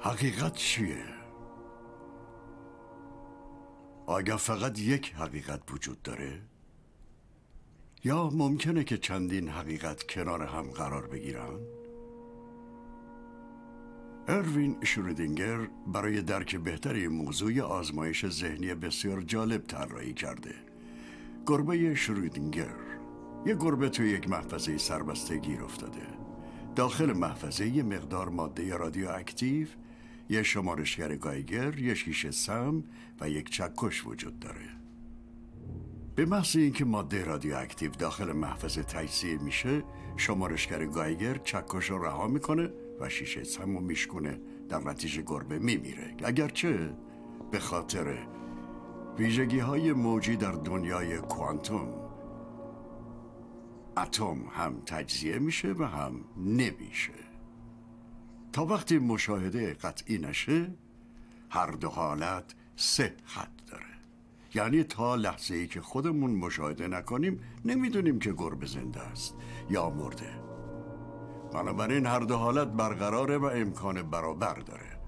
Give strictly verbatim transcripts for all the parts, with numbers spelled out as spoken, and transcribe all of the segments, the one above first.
حقیقت چیه؟ آیا فقط یک حقیقت وجود داره؟ یا ممکنه که چندین حقیقت کنار هم قرار بگیرن؟ اروین شرودینگر برای درک بهتر این موضوع آزمایش ذهنی بسیار جالب طراحی کرده. گربه شرودینگر، یک گربه توی یک محفظه سربسته گیر افتاده. داخل محفظه یه مقدار ماده رادیواکتیو، یه شمارشگر گایگر، یه شیشه سم و یک چکش وجود داره. به محض اینکه ماده رادیواکتیو داخل محفظه تجزیه میشه، شمارشگر گایگر چکش رو رها میکنه و شیشه سم رو میشکنه. در نتیجه گربه میمیره، اگرچه به خاطر ویژگی های موجی در دنیای کوانتوم اتم هم تجزیه میشه و هم نمیشه. تا وقتی مشاهده قطعی نشه، هر دو حالت سه خط داره. یعنی تا لحظه ای که خودمون مشاهده نکنیم نمیدونیم که گربه زنده است یا مرده. بنابراین هر دو حالت برقراره و امکان برابر داره.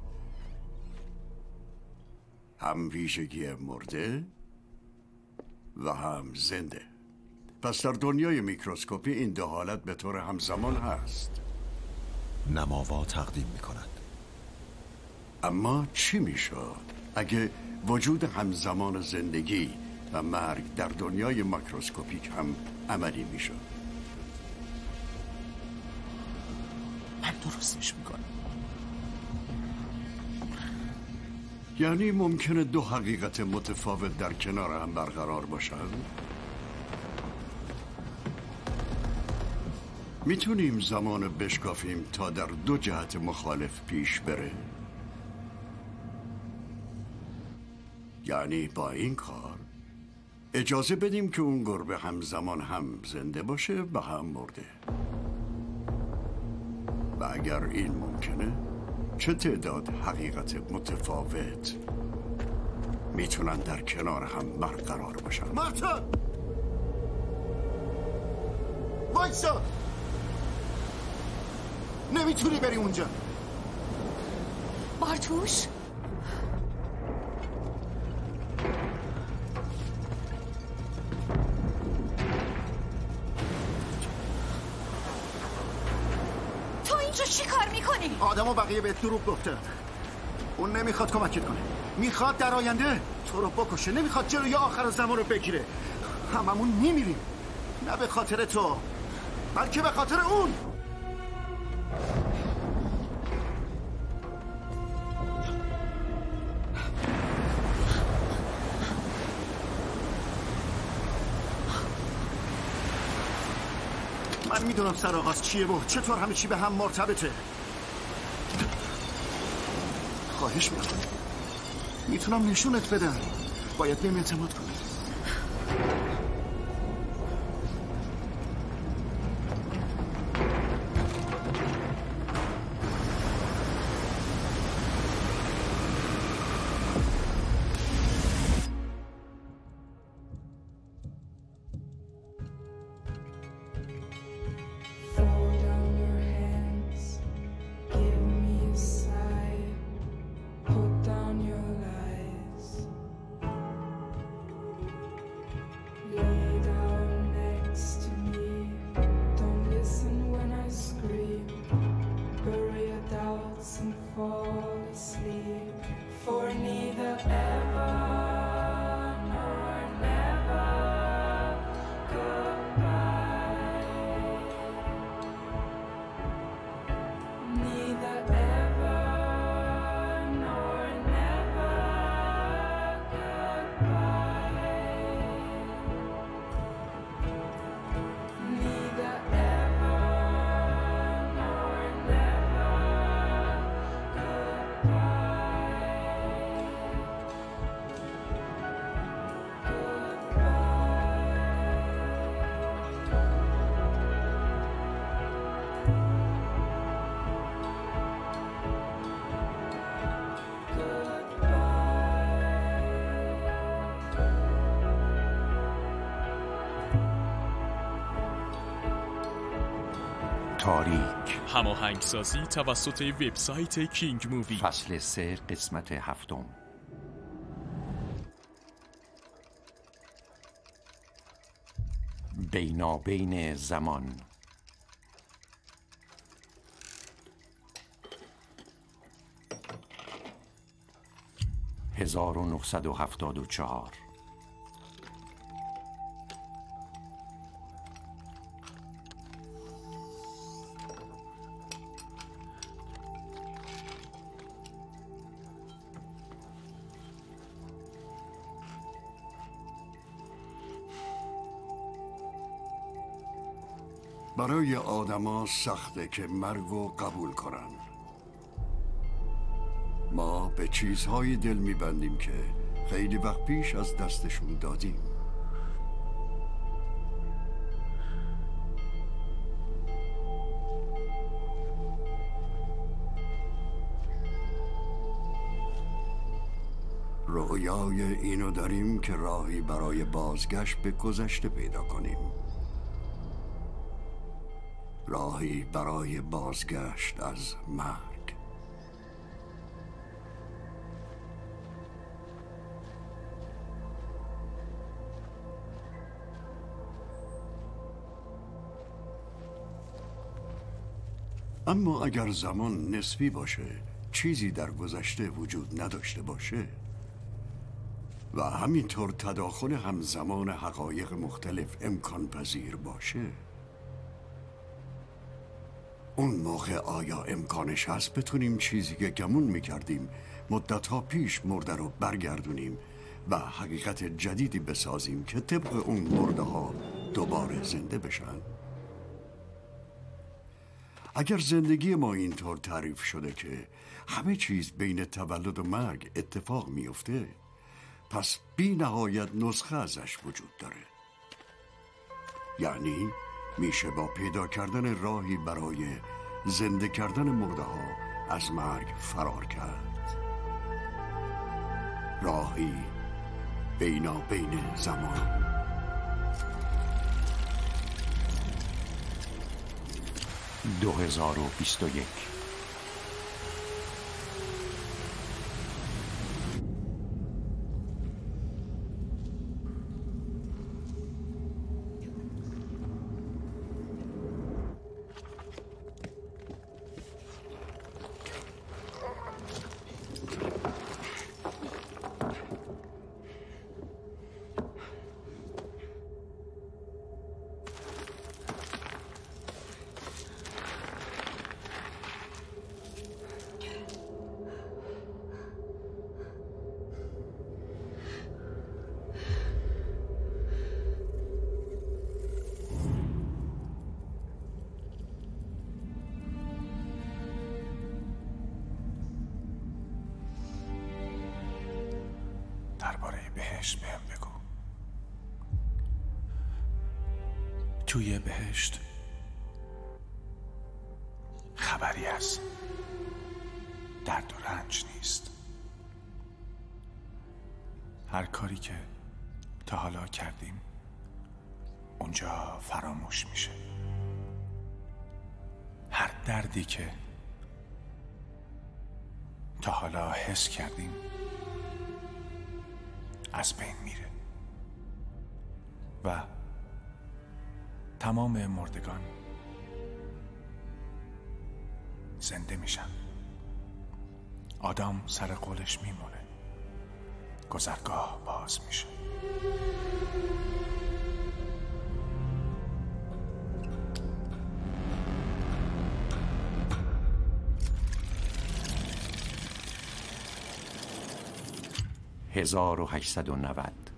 هم ویژگی مرده و هم زنده. پس در دنیای میکروسکوپی این دو حالت به طور همزمان هست. نماوا تقدیم میکند. اما چی میشه اگه وجود همزمان زندگی و مرگ در دنیای ماکروسکوپیک هم عملی میشه؟ من درستش میکنم. یعنی ممکنه دو حقیقت متفاوت در کنار هم برقرار باشن؟ میتونیم زمان بشکافیم تا در دو جهت مخالف پیش بره؟ یعنی با این کار اجازه بدیم که اون گربه همزمان هم زنده باشه و هم مرده. و اگر این ممکنه، چه تعداد حقیقت متفاوت میتونن در کنار هم برقرار باشن؟ مارتا! وایسا! نمیتونی بری اونجا. بارتوش؟ تو اینجا چی کار میکنی؟ آدم و بقیه بهت دروغ گفتن. اون نمیخواد کمکت کنه، میخواد در آینده تو رو بکشه، نمیخواد جلوی آخر زمان رو بگیره. هممون میمیریم، نه به خاطر تو بلکه به خاطر اون. من میدونم سرآغاز چیه و چطور همه چی به هم مرتبطه. خواهش میکنم، میتونم نشونت بدم. باید بهم اعتماد کنی. تاریک هماهنگسازی توسط وبسایت کینگ مووی. فصل سه قسمت هفتم. بینابین زمان. هزار و نهصد و هفتاد و چهار. برای آدما سخته که مرگو قبول کنن. ما به چیزهای دل میبندیم که خیلی وقت پیش از دستشون دادیم. رویای اینو داریم که راهی برای بازگشت به گذشته پیدا کنیم. راهی برای بازگشت از مرگ. اما اگر زمان نسبی باشه، چیزی در گذشته وجود نداشته باشه و همینطور تداخل همزمان حقایق مختلف امکان پذیر باشه، اون موقع آیا امکانش هست بتونیم چیزی که گمون میکردیم مدتها پیش مرده رو برگردونیم و حقیقت جدیدی بسازیم که طبق اون مرده ها دوباره زنده بشن؟ اگر زندگی ما اینطور تعریف شده که همه چیز بین تولد و مرگ اتفاق میفته، پس بی نهایت نسخه ازش وجود داره. یعنی میشه با پیدا کردن راهی برای زنده کردن مرده ها از مرگ فرار کرد. راهی بینابین زمان. دو هزار و بیست و یک. درباره بهشت بهم بگو. توی بهشت خبری از درد و رنج نیست. هر کاری که تا حالا کردیم اونجا فراموش میشه. هر دردی که تا حالا حس کردیم از بین میره و تمام مردگان زنده میشن. آدم سر قولش میمونه، گذرگاه باز میشه. هزار و هشتصد و نود.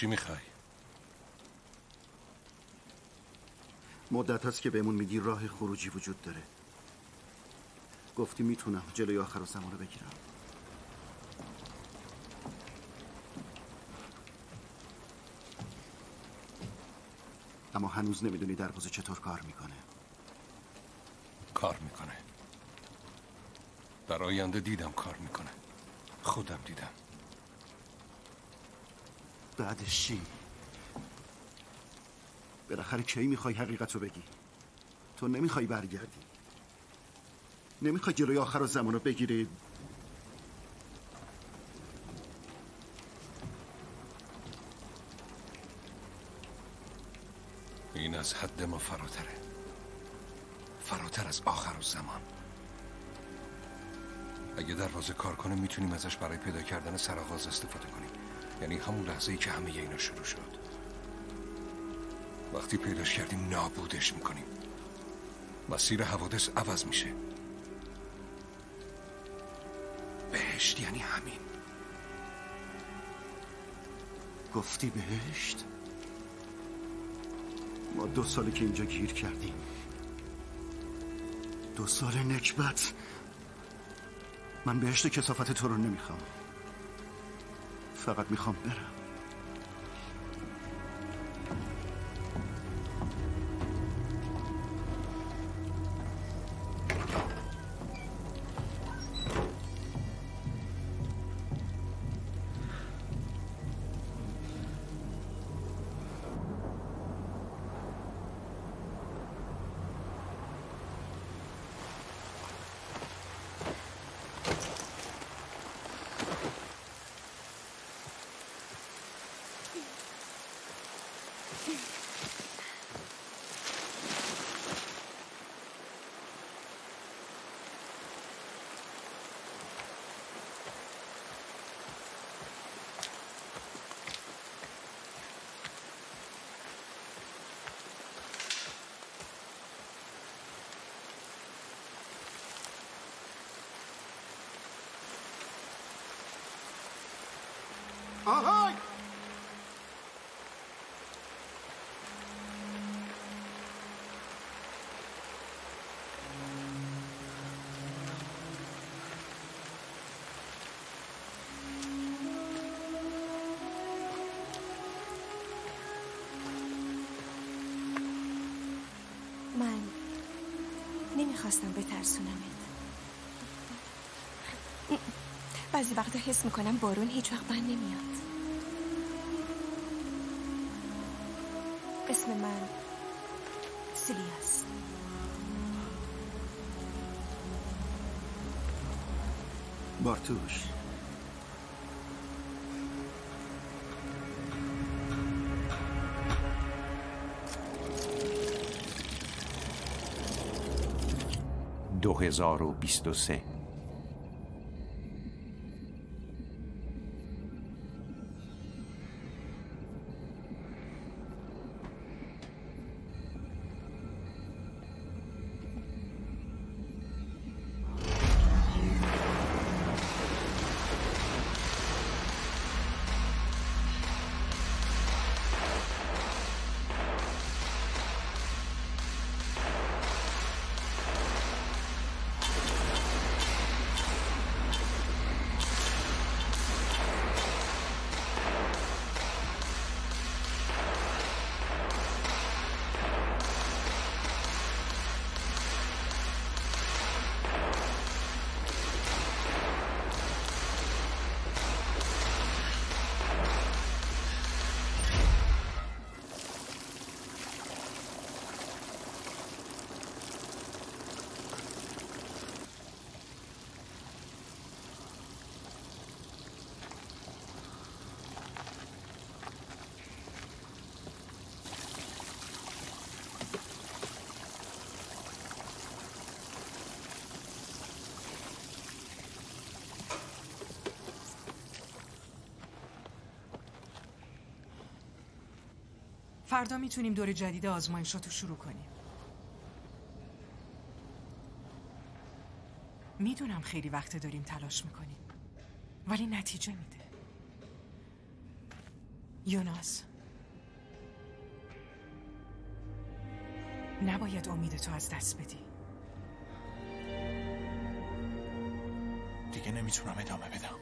چی میخوای؟ مدت هست که بهمون میگی راه خروجی وجود داره. گفتی میتونم جلوی آخر زمان رو بگیرم. اما هنوز نمیدونی دروازه چطور کار میکنه. کار میکنه. در آینده دیدم کار میکنه. خودم دیدم. بعدش چی؟ بالاخره کی میخوای حقیقت رو بگی؟ تو نمیخوای برگردی، نمیخوای جلوی آخر زمان رو بگیری. این از حد ما فراتره، فراتر از آخر الزمان. اگه دروازه کار کنه میتونیم ازش برای پیدا کردن سرآغاز استفاده کنیم. یعنی همون لحظه‌ای که همه اینا شروع شد. وقتی پیداش کردیم نابودش میکنیم. مسیر حوادث عوض میشه. بهشت یعنی همین. گفتی بهشت؟ ما دو سالی که اینجا گیر کردیم. دو سال نکبت. من بهشت کثافت تو رو نمیخوام. فقط میخوام برم. آهای! من نمیخواستم بترسونمت. بعضی وقتا حس میکنم بارون هیچ وقت بند نمیاد. اسم من سیلیاست. بارتوش. دو هزار و بیست و سه. فردا میتونیم دور جدید آزمایشاتو شروع کنیم. میدونم خیلی وقت داریم تلاش میکنیم، ولی نتیجه میده. یوناس، نباید امیدتو از دست بدی. دیگه نمیتونم ادامه بدم.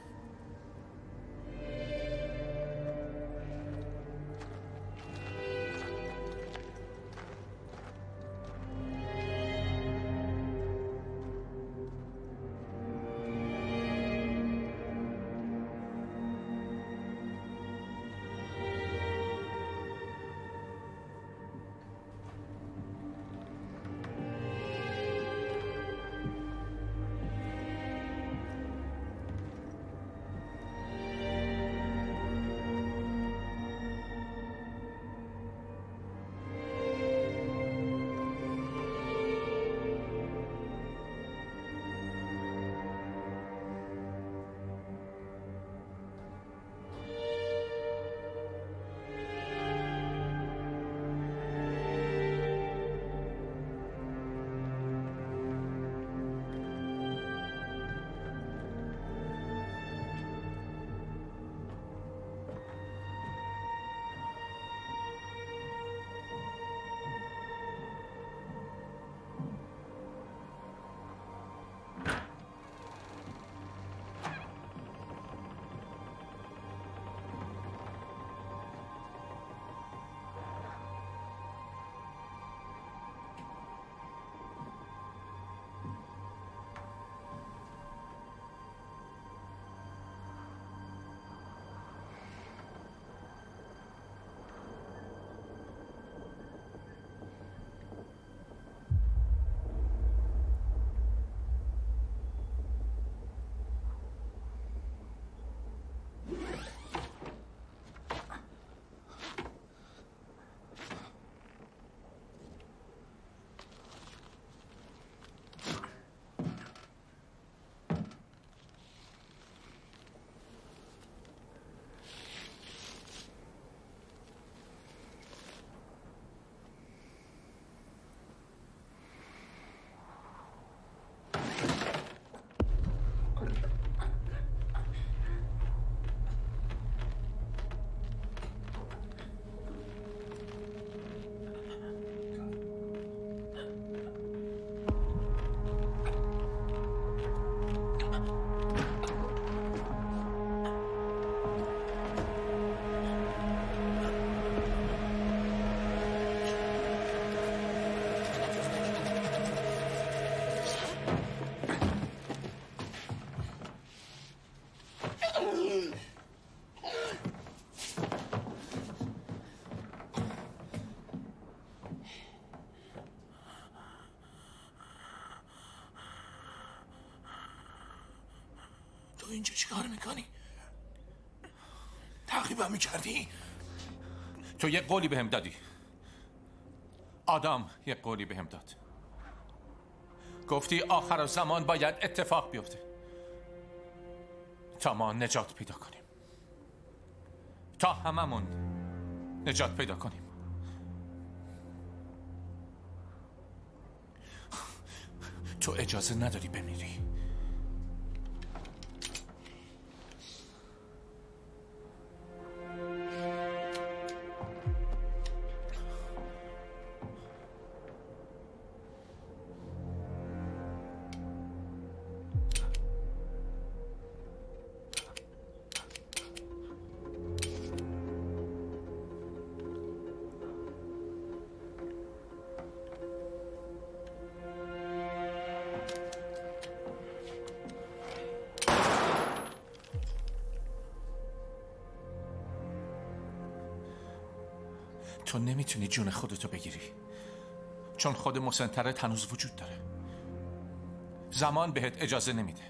تو اینجا چی کار میکنی؟ تعقیبم میکردی؟ تو یه قولی بهم دادی. آدم یه قولی بهم داد. گفتی آخر زمان باید اتفاق بیفته تا ما نجات پیدا کنیم، تا هممون نجات پیدا کنیم. تو اجازه نداری بمیری. تو نمیتونی جون خودتو بگیری، چون خود مسنترت هنوز وجود داره. زمان بهت اجازه نمیده.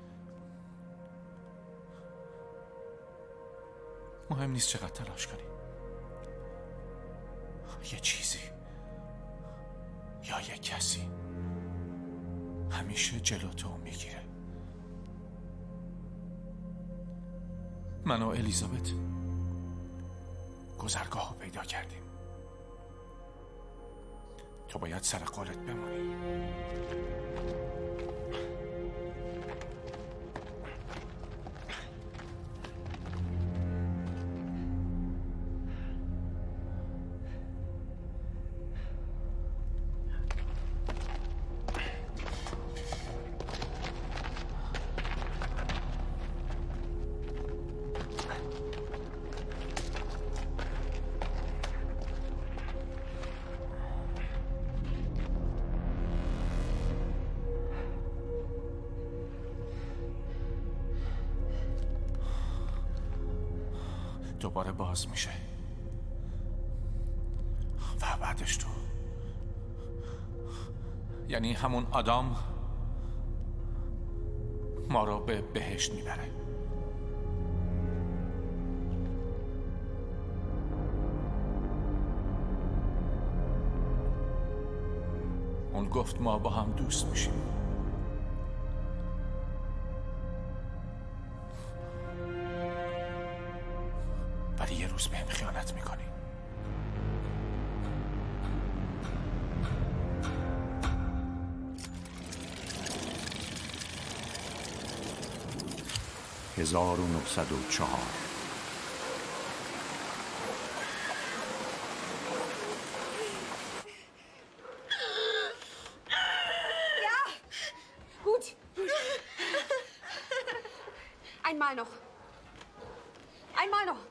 مهم نیست چقدر تلاش کنی، یه چیزی یا یه کسی همیشه جلوتو میگیره. من و الیزابت گذرگاهو پیدا کردیم. تو باید سر قولت بمونی. دوباره باز میشه و بعدش تو. یعنی همون آدم ما رو به بهشت میبره. اون گفت ما با هم دوست میشیم. ولی یه روز بهم خیانت میکنی. هزار و نهصد و چهار. Gut. Einmal noch. Einmal noch.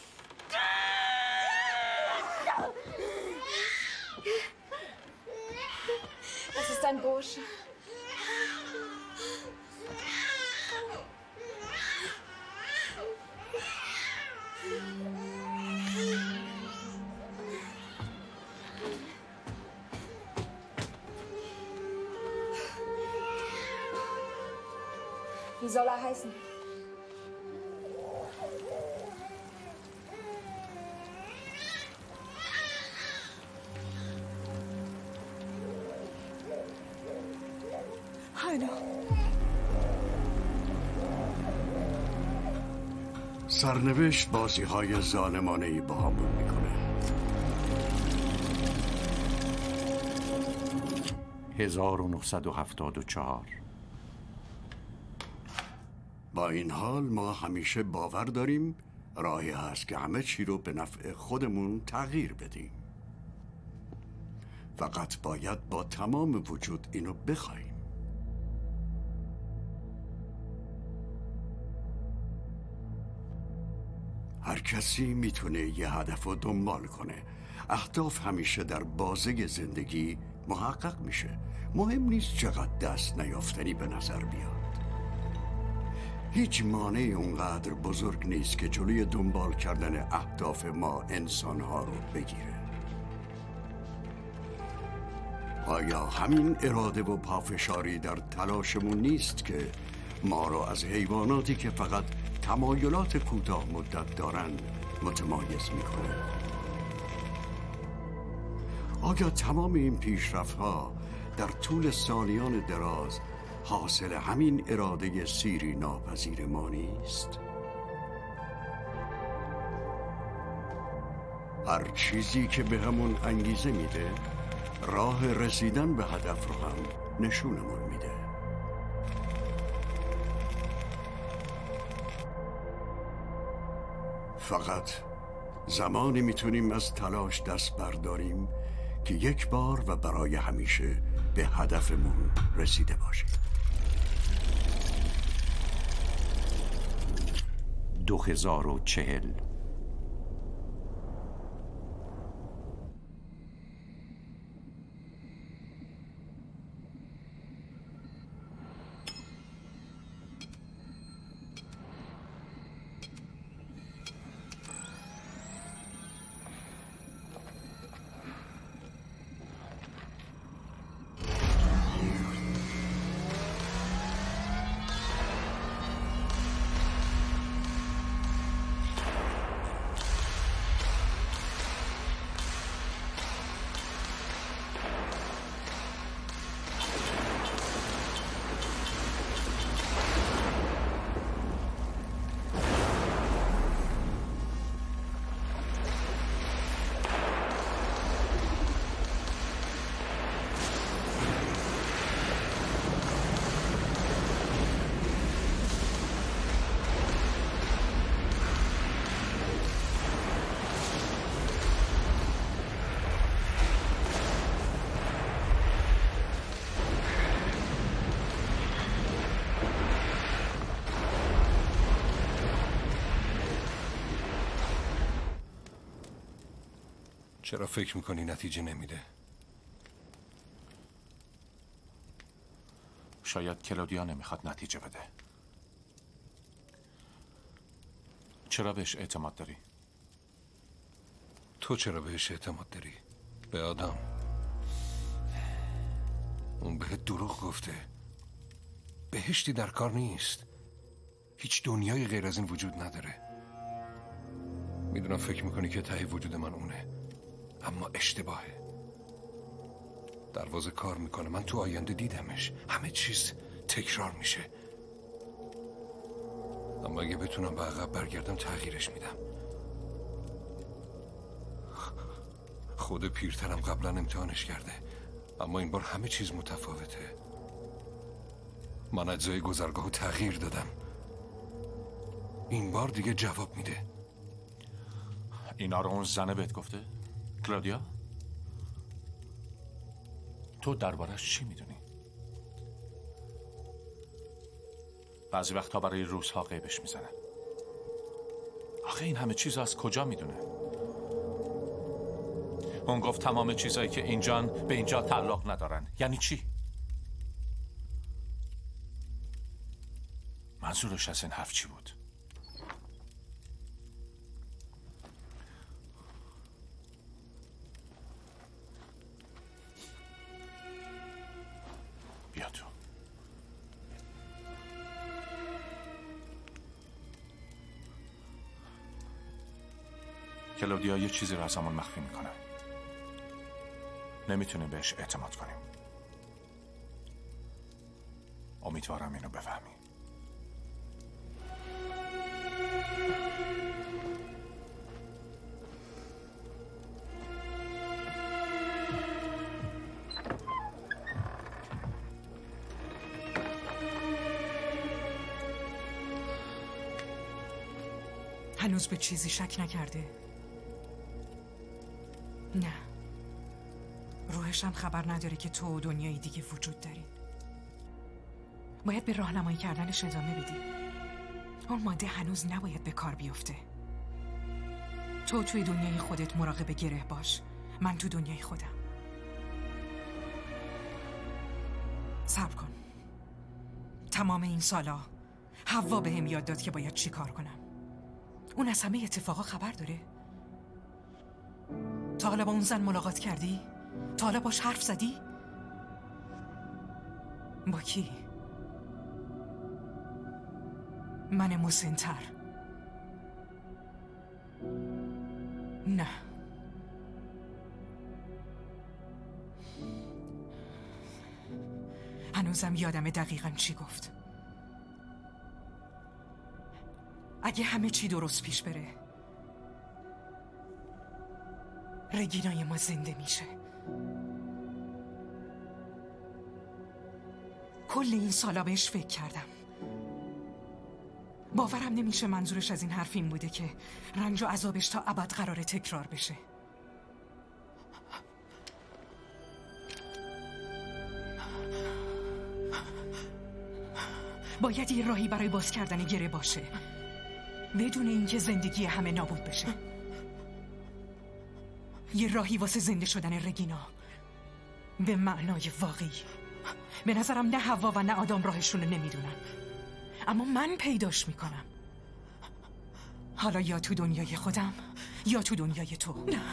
Das ist ein Bursche. Wie soll er heißen? هانو. سرنوشت بازی های ظالمانه ای با همون میکنه. هزار و نهصد و هفتاد و چهار. با این حال ما همیشه باور داریم راهی هست که همه چی رو به نفع خودمون تغییر بدیم. فقط باید با تمام وجود اینو بخوایم. هر کسی میتونه یه هدف رو دنبال کنه. اهداف همیشه در بازه زندگی محقق میشه. مهم نیست چقدر دست نیافتنی به نظر بیاد. هیچ مانعی اونقدر بزرگ نیست که جلوی دنبال کردن اهداف ما انسانها رو بگیره. آیا همین اراده و پافشاری در تلاشمون نیست که ما رو از حیواناتی که فقط تمایلات کوتاه مدت دارن متمایز میکنه؟ آیا تمام این پیشرفت‌ها در طول سالیان دراز حاصل همین اراده سیری ناپذیر ما نیست؟ هر چیزی که به همون انگیزه میده راه رسیدن به هدف رو هم نشونمون میده. فقط زمانی میتونیم از تلاش دست برداریم که یک بار و برای همیشه به هدفمون رسیده باشیم. دو هزار و چهل. چرا فکر میکنی نتیجه نمیده؟ شاید کلودیا نمیخواد نتیجه بده. چرا بهش اعتماد داری؟ تو چرا بهش اعتماد داری؟ به آدم. اون بهت دروغ گفته. بهشتی در کار نیست. هیچ دنیای غیر از این وجود نداره. میدونم فکر میکنی که ته وجود من اونه، اما اشتباهه. دروازه کار میکنه. من تو آینده دیدمش. همه چیز تکرار میشه، اما اگه بتونم به عقب برگردم تغییرش میدم. خود پیرترم قبلا امتحانش کرده، اما این بار همه چیز متفاوته. من اجزای گذرگاهو تغییر دادم. این بار دیگه جواب میده. اینا رو اون زنه بهت گفته؟ کلودیا؟ تو دربارش چی میدونی؟ بعضی وقتا برای روزها غیبش میزنه. آخه این همه چیز از کجا میدونه؟ اون گفت تمام چیزایی که اینجان به اینجا تعلق ندارن. یعنی چی؟ منظورش از این حرف چی بود؟ بیا تو. کلودیا یه چیزی رو از همون مخفی میکنه. نمیتونیم بهش اعتماد کنیم. امیدوارم اینو بفهمی. هنوز به چیزی شک نکرده؟ نه. روحش هم خبر نداره که تو و دنیای دیگه وجود داری. باید به راهنمایی کردنش ادامه بدی. اون ماده هنوز نباید به کار بیفته. تو توی دنیای خودت مراقب گره باش. من تو دنیای خودم. صبر کن. تمام این سالا حوا بهم یاد داد که باید چی کار کنم. اون از همه اتفاقا خبر داره؟ تا حالا با اون زن ملاقات کردی؟ تا حالا باش حرف زدی؟ با کی؟ من مسن‌تر. نه. هنوزم یادم دقیقاً چی گفت. اگه همه چی درست پیش بره، رگینای ما زنده میشه. کل این سالا بهش فکر کردم. باورم نمیشه منظورش از این حرف این بوده که رنج و عذابش تا ابد قراره تکرار بشه. باید یه راهی برای باز کردن گره باشه، بدون اینکه زندگی همه نابود بشه. یه راهی واسه زنده شدن رگینا به معنای واقعی. به نظرم نه حوا و نه آدم راهشونو نمیدونن، اما من پیداش میکنم. حالا یا تو دنیای خودم یا تو دنیای تو. نه.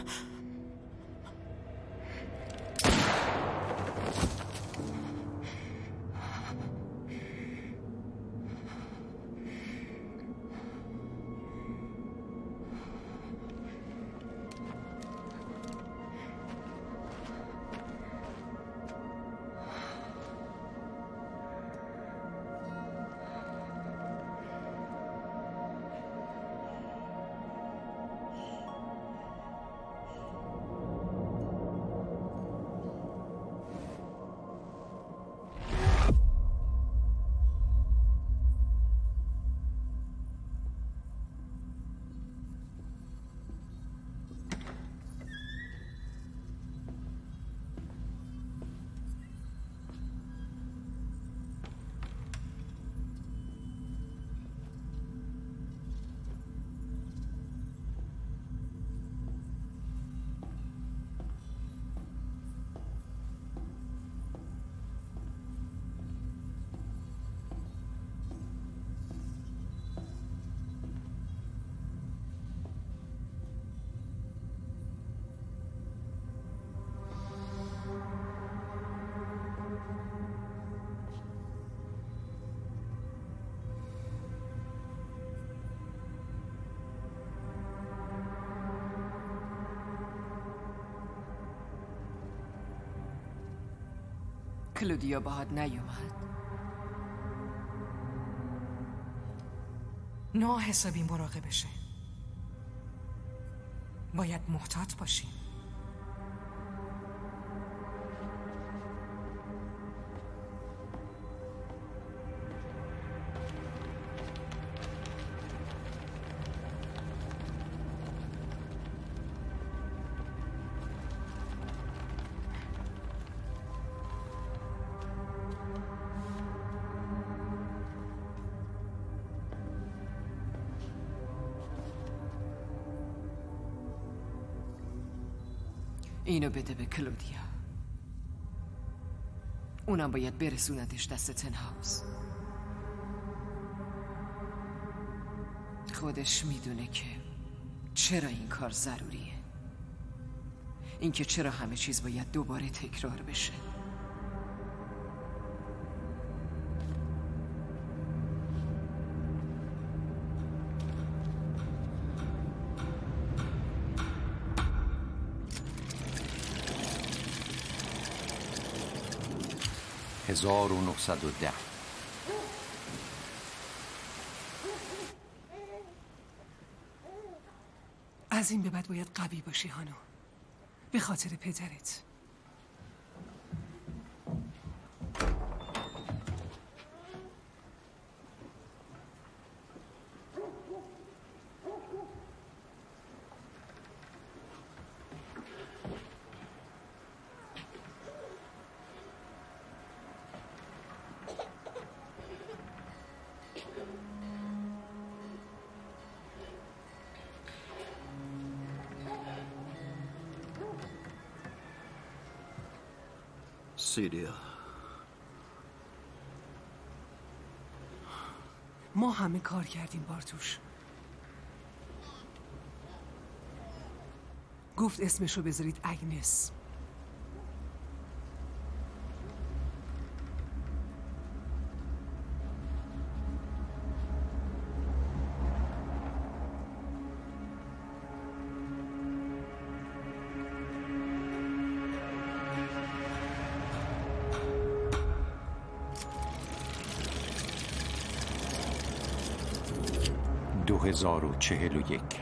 کلودیا باهات نیومد. نه حسابی مراقبشه. باید محتاط باشیم. اینو بده به کلودیا. اونم باید برسوندش دست تنهاوس. خودش میدونه که چرا این کار ضروریه. اینکه چرا همه چیز باید دوباره تکرار بشه. هزار و نهصد و ده. از این به بعد باید قوی باشی هانو، به خاطر پدرت. سیریا، ما همه کار کردیم بارتوش. گفت اسمشو بذارید اگنس. دو هزار و چهل و یک.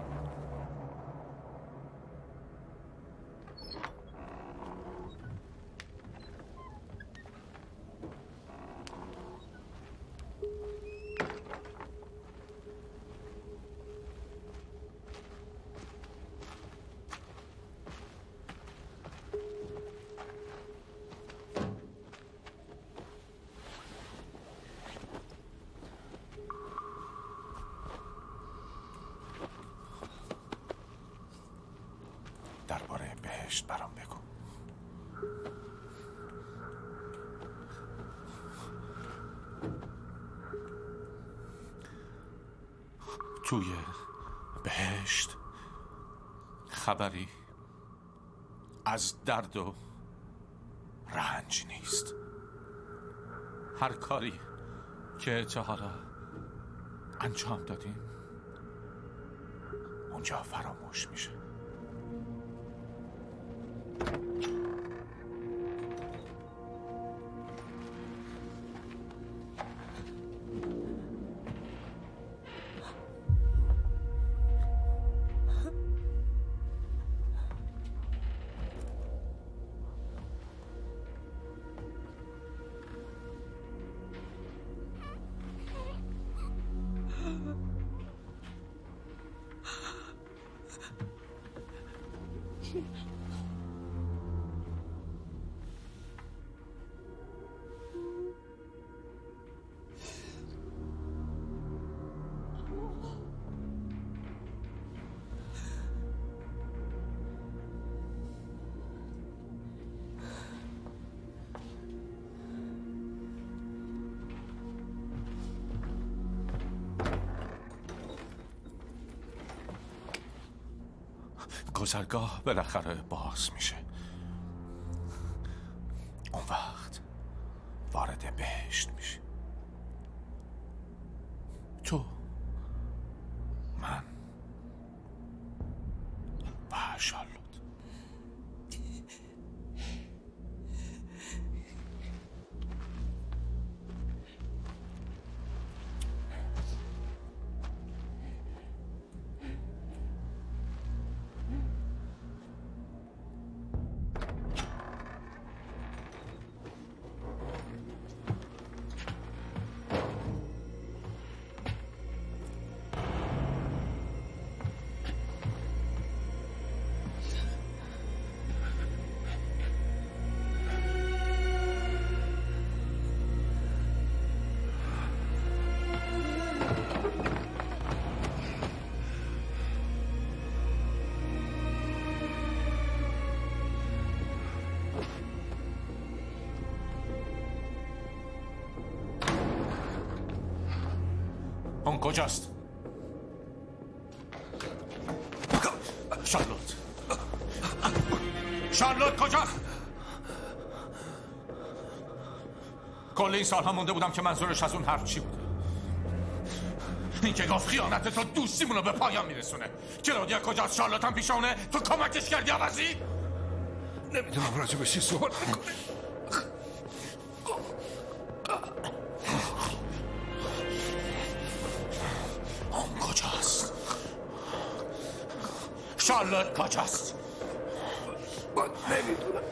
درباره بهشت برام بگو. توی بهشت خبری از درد و رنج نیست. هر کاری که تا حالا انجام دادیم اونجا فراموش میشه. گذرگاه بالاخره باز میشه. اون وقت وارد بهشت میشی. تو، من و شارلوت. کن کجاست؟ شارلوت شارلوت کجاست؟ کل این سالها مونده بودم که منظورش از اون حرف چی بود. این که گفت خیانت تو دوستیمونو به پایان میرسونه. کلودیا کجاست؟ شارلوت هم پیشونه؟ تو کمکش کردی عوضی؟ نمیدونم راجع به چی صحبت میکنه. اون کجاست؟ شارلوت کجاست؟ من نمیدونم.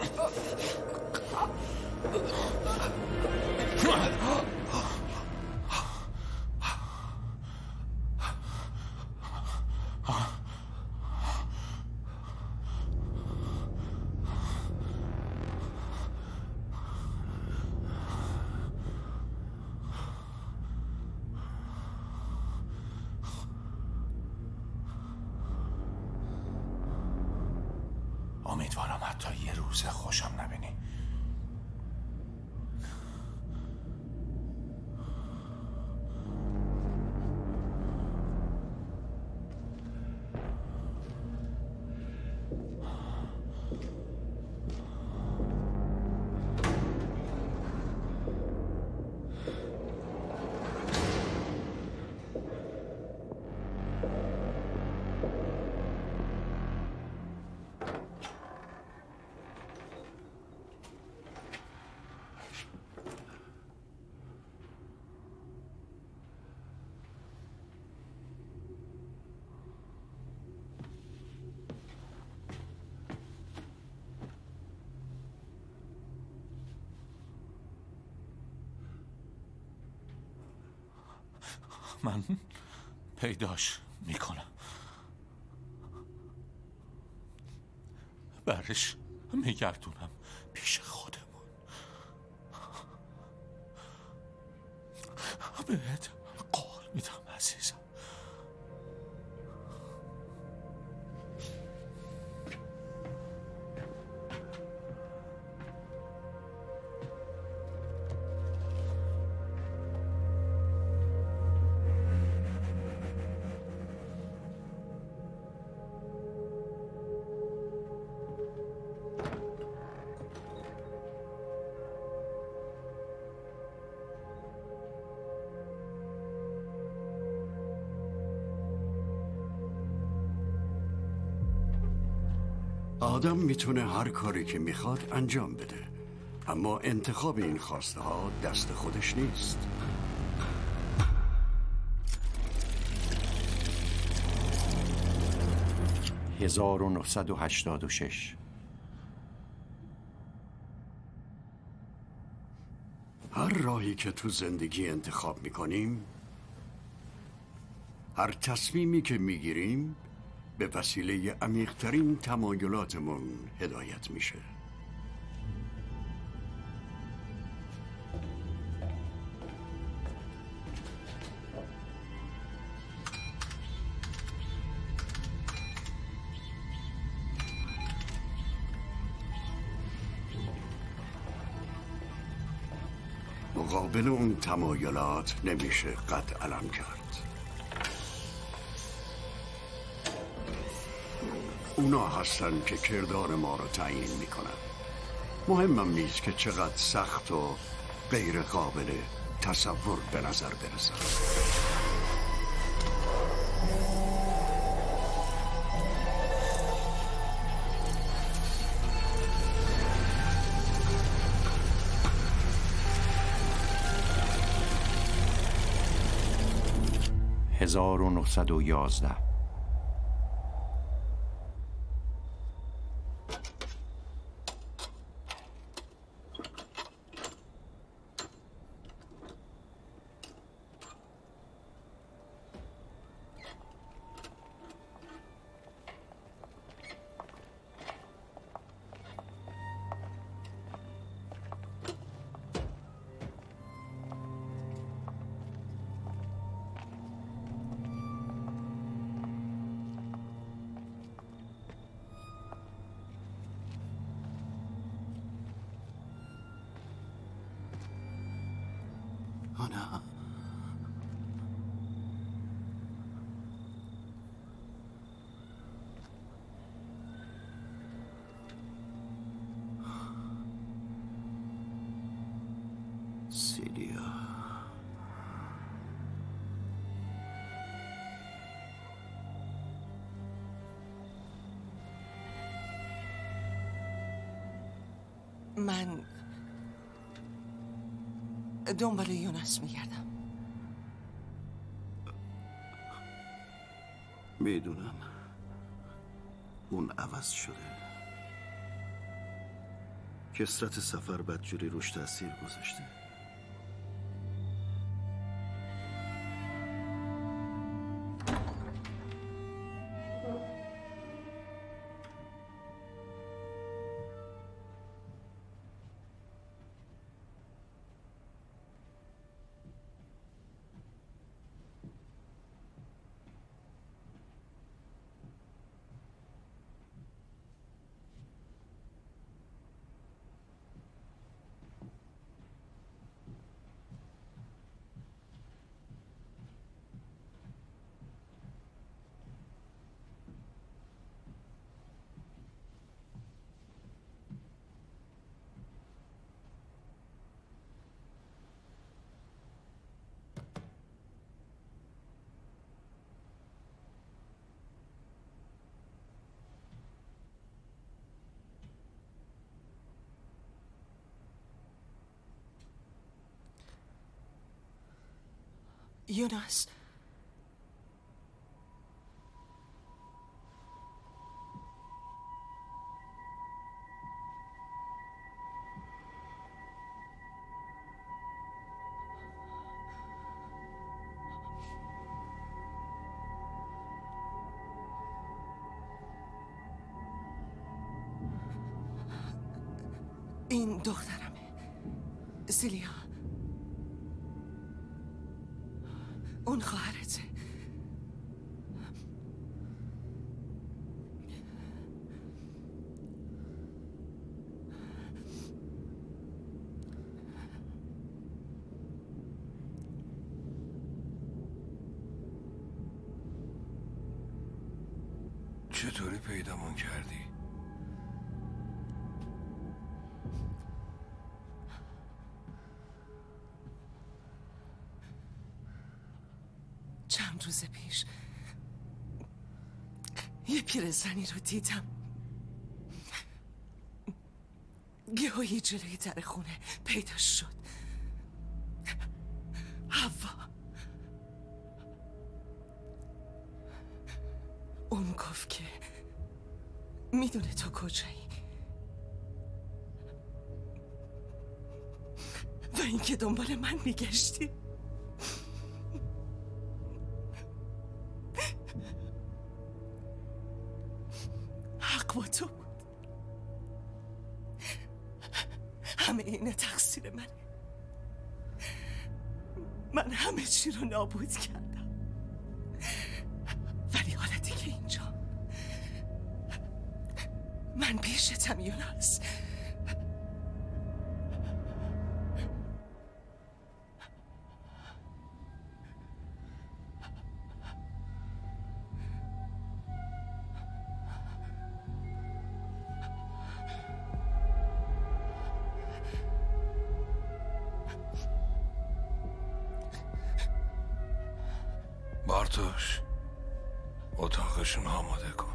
امیدوارم حتی یه روز خوشم نبینی. من پیداش میکنم، برش میگردونم پیش خودمون. بهت قول میدم عزیزم. آدم میتونه هر کاری که میخواد انجام بده، اما انتخاب این خواسته ها دست خودش نیست. هزار و نهصد و هشتاد و شش. هر راهی که تو زندگی انتخاب میکنیم، هر تصمیمی که میگیریم به وسیله عمیق‌ترین تمایلاتمون هدایت میشه. مقابل اون تمایلات نمیشه قد علم کرد. اونا هستن که کردار ما رو تعیین میکنن. مهمم نیست که چقدر سخت و غیر قابل تصور به نظر برسن. هزار و نهصد و یازده. آنا سیلیا من دنبال یونس میگردم. میدونم اون عوض شده. کسرت سفر بدجوری روش تاثیر گذاشته. یونس این دخترمه سیلیا. اون خواهرته. چطوری پیدامون کردی؟ چند روز پیش یه پیرزنی رو دیدم. یهویی جلوی در خونه پیدا شد. حوا. اون گفت که میدونه تو کجایی و اینکه دنبال من میگشتی. حق با تو بود. همه اینه تقصیر منه. من همه چی رو نابود کردم. ولی حالا دیگه اینجا من پیشتم یونس. بارتوش اتاقشون آماده کن.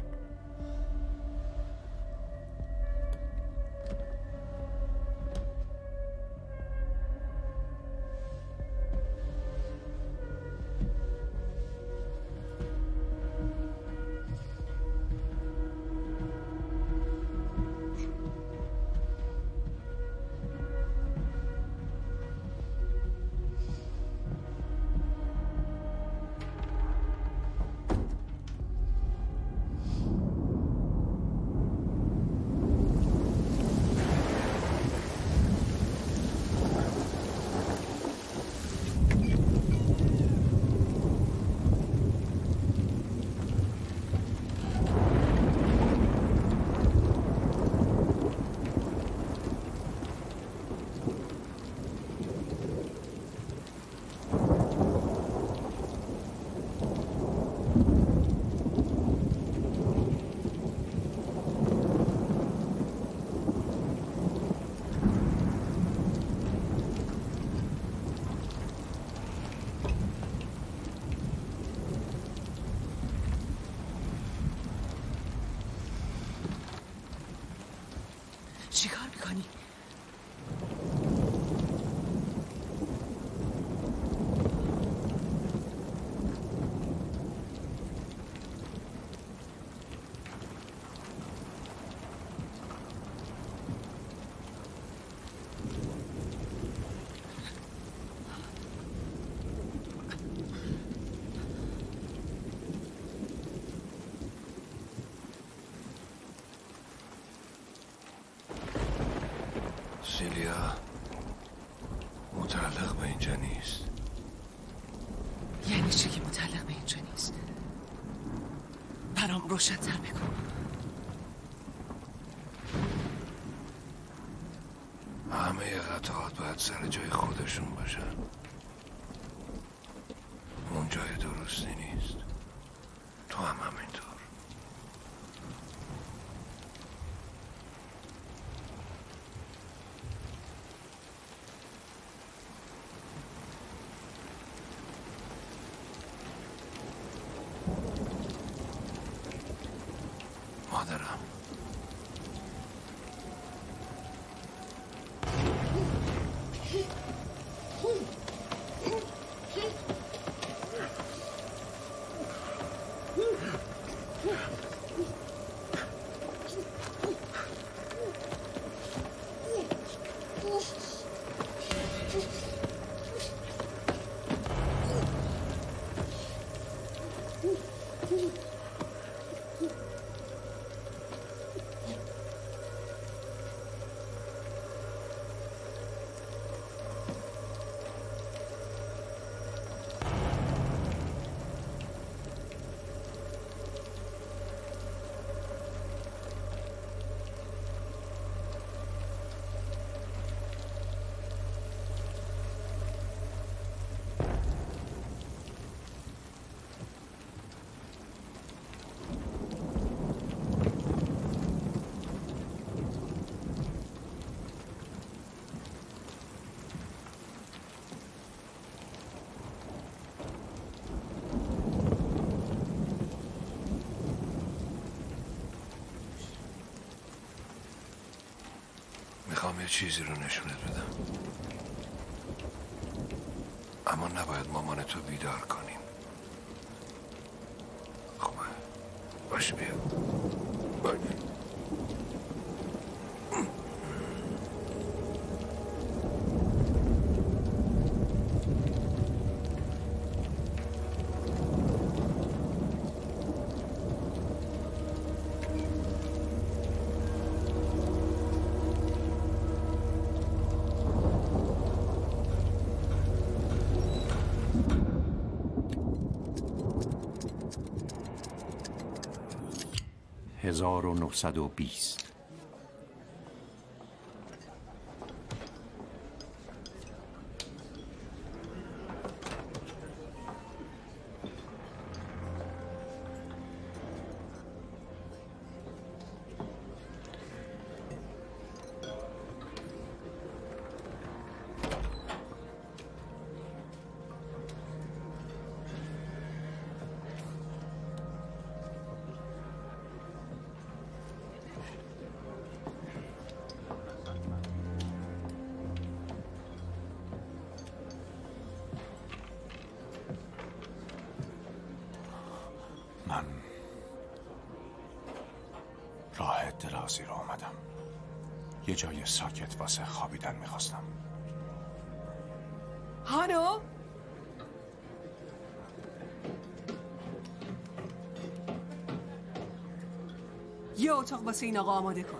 چی کار میکنی؟ سیلیا متعلق به اینجا نیست. یعنی چی که متعلق به اینجا نیست؟ برام روشن‌تر بگو. همه قطعات باید سر جای خودشون باشن. اون جای درستی نیست. تو هم همینطور. مادرم میخوام یه چیزی رو نشونت بدم، اما نباید مامان تو بیدار کنیم. خوبه باش بیا باش. هزار و نهصد و بیست. من راه درازی رو اومدم. یه جای ساکت واسه خوابیدن میخواستم. هانو؟ یه اتاق واسه این آقا آماده کن.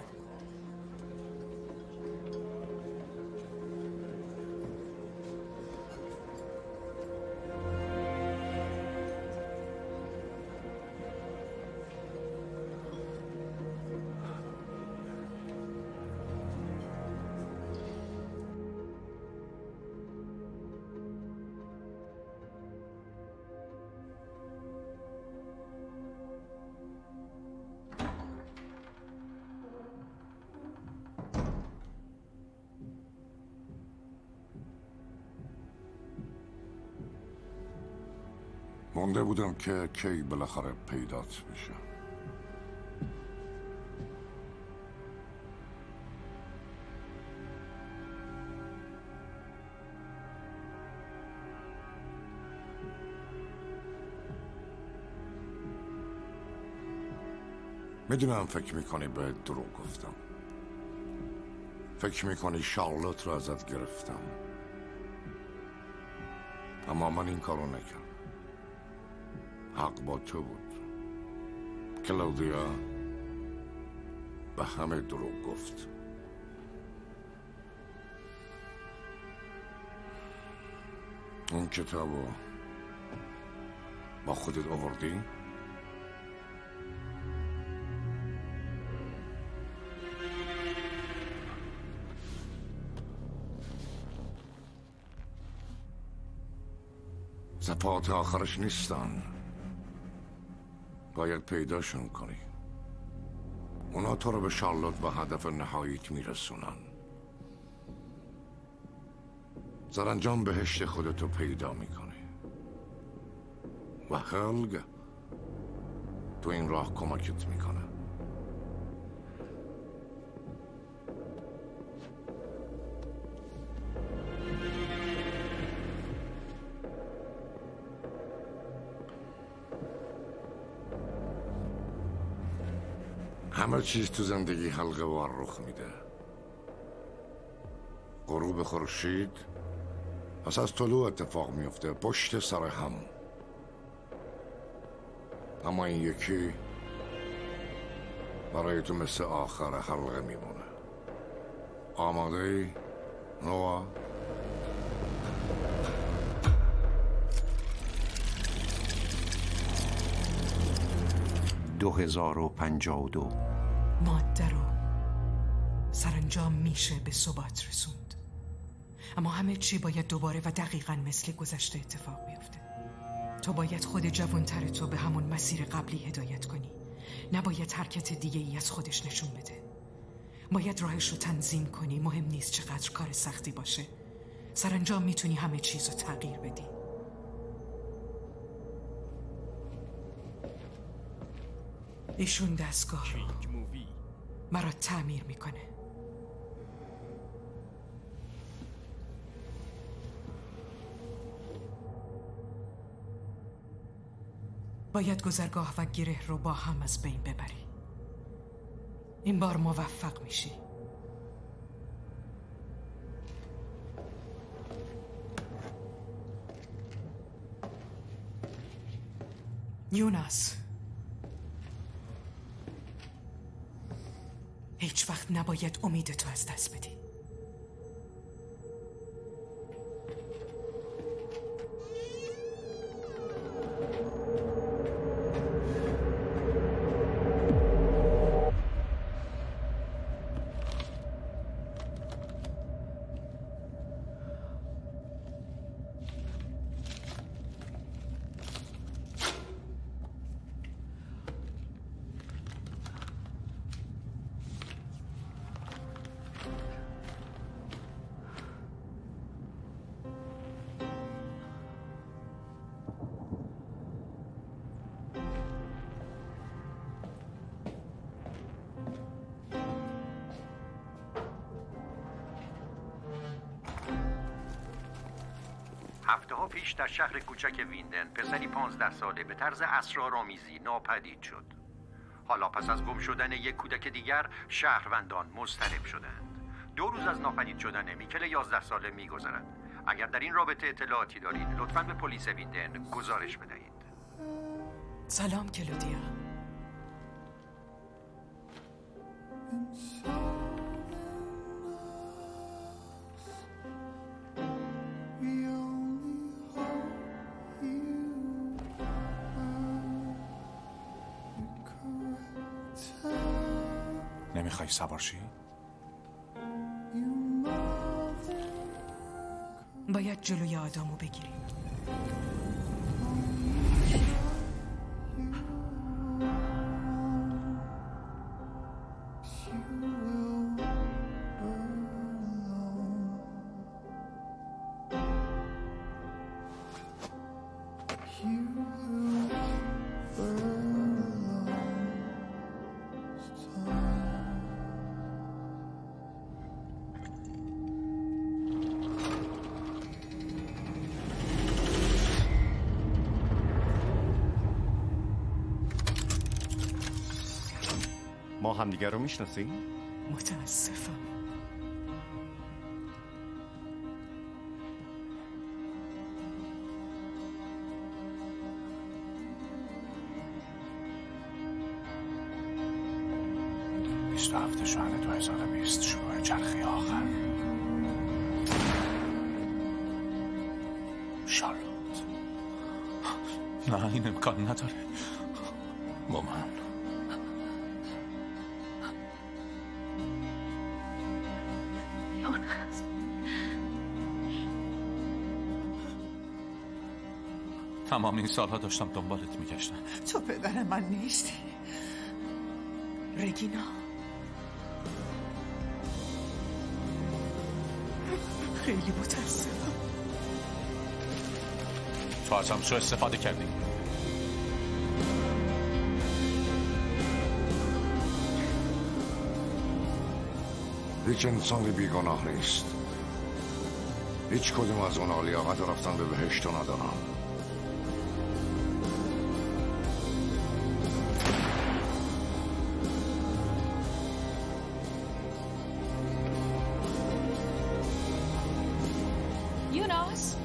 مونده بودم که کی بالاخره پیدات بشه. میدونم فکر میکنی به دروغ گفتم، فکر میکنی شارلوت را ازت گرفتم، اما من این کارو نکردم. حق با تو بود. کلاودیا به همه دروغ گفت. اون کتابو با خودت آوردی؟ صفحات آخرش نیستن، باید پیداشون کنی. اونا تو رو به شارلوت و هدف نهاییت میرسونن. سرانجام بهشت خودتو پیدا میکنی و هلگ تو این راه کمکت میکنه. همه چیز تو زندگی حلقه وار رخ میده. غروب خورشید پس از طلوع اتفاق میفته پشت سر هم، اما این یکی برای تو مثل آخر حلقه میمونه. آماده ای؟ نوا؟ دو هزار و پنجاه و دو. ماده رو سرانجام میشه به ثبات رسوند، اما همه چی باید دوباره و دقیقاً مثل گذشته اتفاق بیفته. تو باید خود جوانتر تو به همون مسیر قبلی هدایت کنی، نباید حرکت دیگه ای از خودش نشون بده. باید راهش رو تنظیم کنی، مهم نیست چقدر کار سختی باشه. سرانجام میتونی همه چیز رو تغییر بدی. ایشون دستگاه رو برات تعمیر میکنه. باید گذرگاه و گره رو با هم از بین ببری. این بار موفق میشی. یوناس، هیچ وقت نباید امید تو از دست بدی. هفته ها پیش در شهر کوچک ویندن پسری پانزده ساله به طرز اسرارآمیزی ناپدید شد. حالا پس از گم شدن یک کودک دیگر شهروندان مضطرب شدند. دو روز از ناپدید شدن میکل یازده ساله میگذرد. اگر در این رابطه اطلاعاتی دارید لطفاً به پلیس ویندن گزارش بدهید. سلام کلودیا. نمیخوای سوار شی؟ باید جلوی آدمو بگیریم. همدیگر رو میشناسیم؟ متاسفم. بیست و هفت ژوئن دو هزار و بیست شروع چرخه آخر. شارلوت. نه این امکان نداره. با من تمام این سالها داشتم دنبالت میگشتم. تو پدر من نیستی رگینا. خیلی متاسفم. تو ازم سوء استفاده کردی. هیچ انسانی بیگناه نیست. هیچ کدوم از اون لیاقت رفتن به بهشت ندارم. یوناس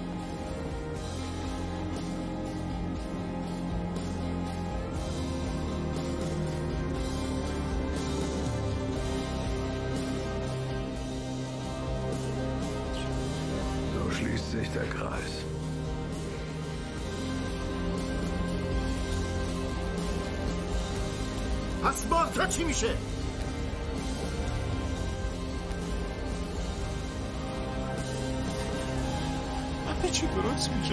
So schließt sich der Kreis. پس باز تا چی میشه؟ همه چی درست میشه.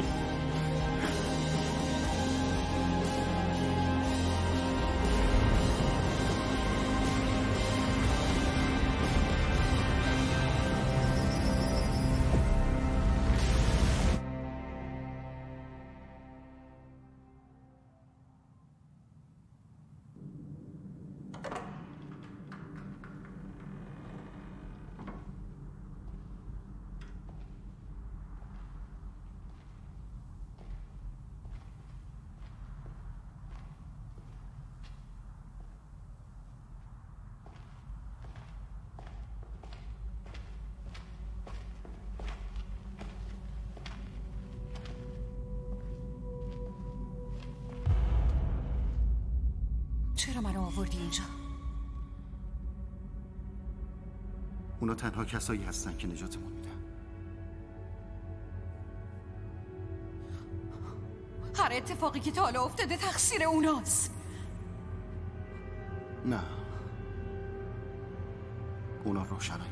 چرا منو آوردی اینجا؟ اونا تنها کسایی هستن که نجاتمون میدن. هر اتفاقی که تا حالا افتاده تقصیر اوناست. نه اونا روشنایی.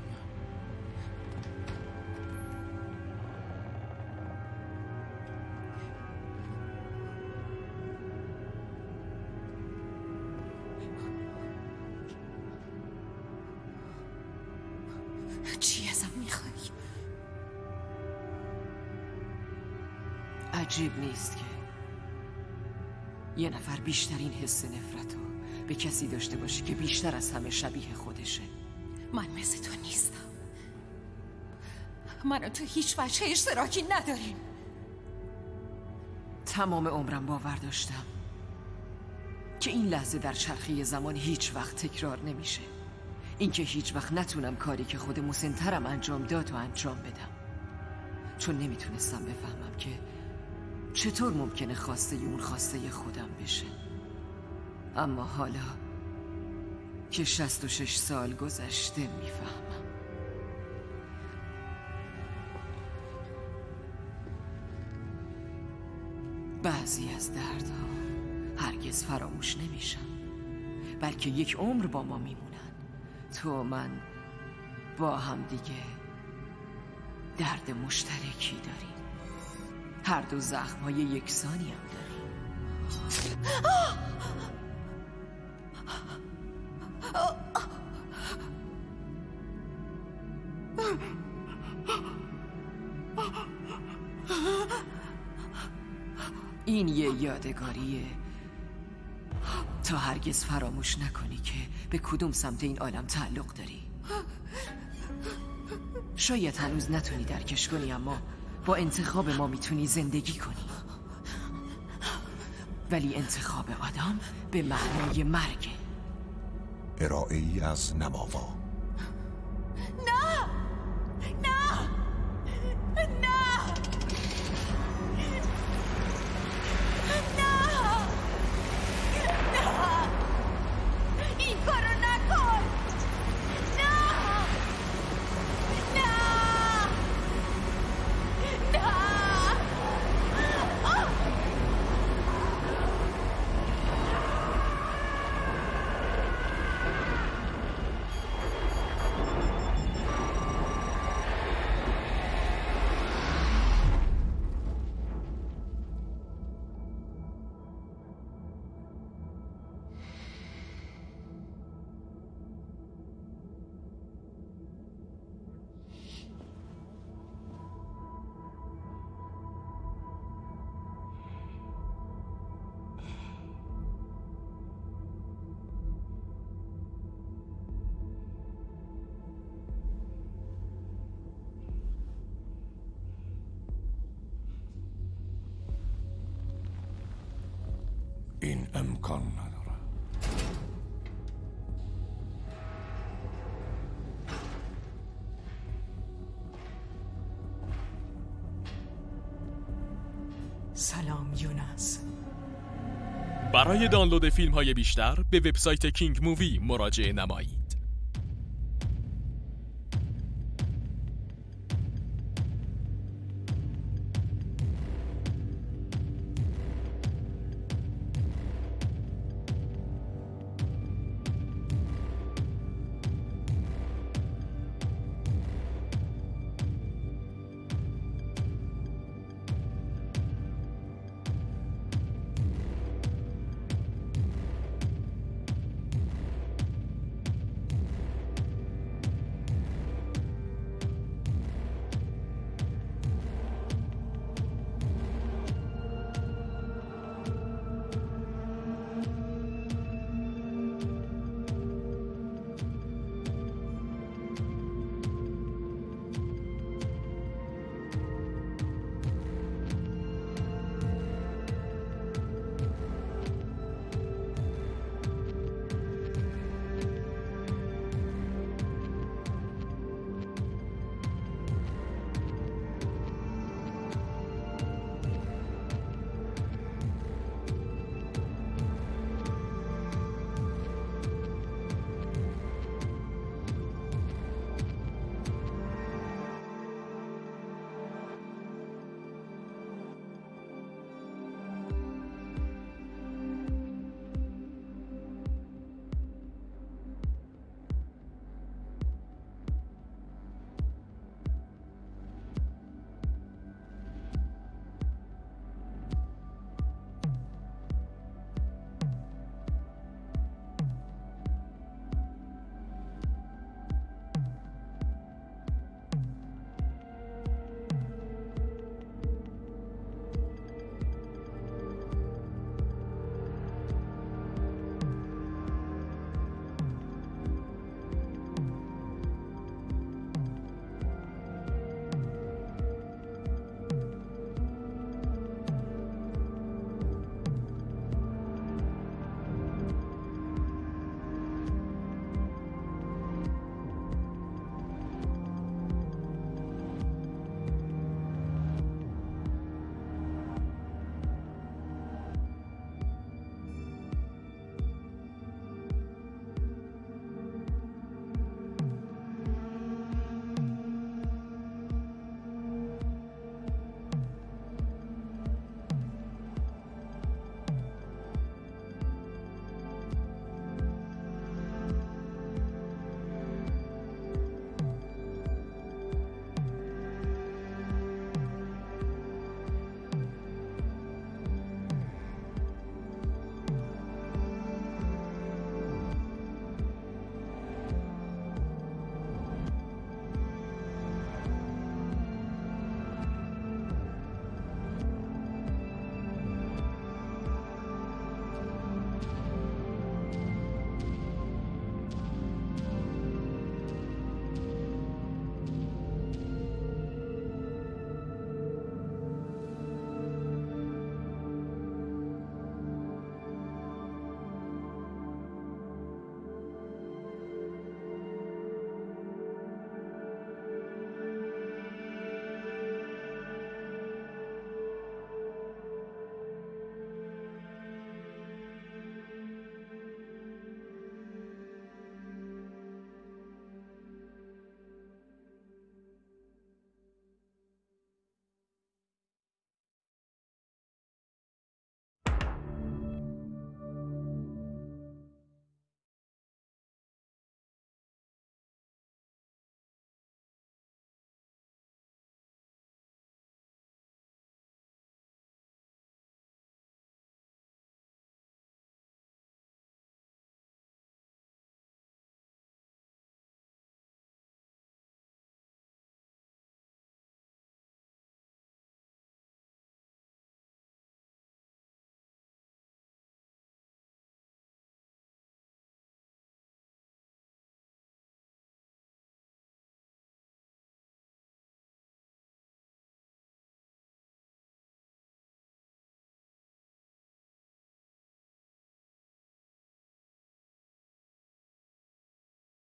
چی ازم میخوای؟ عجیب نیست که یه نفر بیشترین حس نفرت رو به کسی داشته باشه که بیشتر از همه شبیه خودشه. من مثل تو نیستم. من و تو هیچ وجه اشتراکی نداریم. تمام عمرم باور داشتم که این لحظه در چرخه زمان هیچ وقت تکرار نمیشه. اینکه هیچ وقت نتونم کاری که خود مسن‌ترم انجام داد و انجام بدم، چون نمیتونستم بفهمم که چطور ممکنه خواسته اون خواسته خودم بشه. اما حالا که شصت و شش سال گذشته میفهمم. بعضی از دردها هرگز فراموش نمیشن، بلکه یک عمر با ما میمونن. تو و من با هم دیگه درد مشترکی داریم. هر دو زخم‌های یکسانی هم داریم. این یه یادگاریه تا هرگز فراموش نکنی که به کدوم سمت این عالم تعلق داری. شاید هنوز نتونی درکش کنی، اما با انتخاب ما میتونی زندگی کنی. ولی انتخاب آدم به معنای مرگه. ارائه‌ای از نماوا. نه نه نه نه نه این کارو نکن. نه نه نه آه! این امکان نداره. سلام یونس. برای دانلود فیلم های بیشتر به وبسایت کینگ مووی مراجعه نمایید.